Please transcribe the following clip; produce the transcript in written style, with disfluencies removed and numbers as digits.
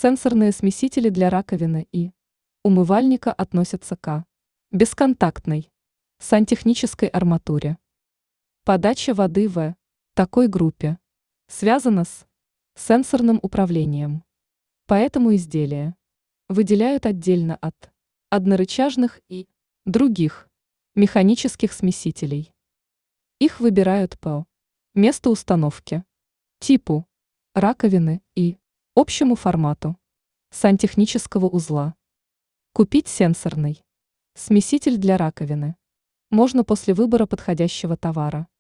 Сенсорные смесители для раковины и умывальника относятся к бесконтактной сантехнической арматуре. Подача воды в такой группе связана с сенсорным управлением. Поэтому изделия выделяют отдельно от однорычажных и других механических смесителей. Их выбирают по месту установки, типу раковины и общему формату сантехнического узла. Купить сенсорный смеситель для раковины можно после выбора подходящего товара.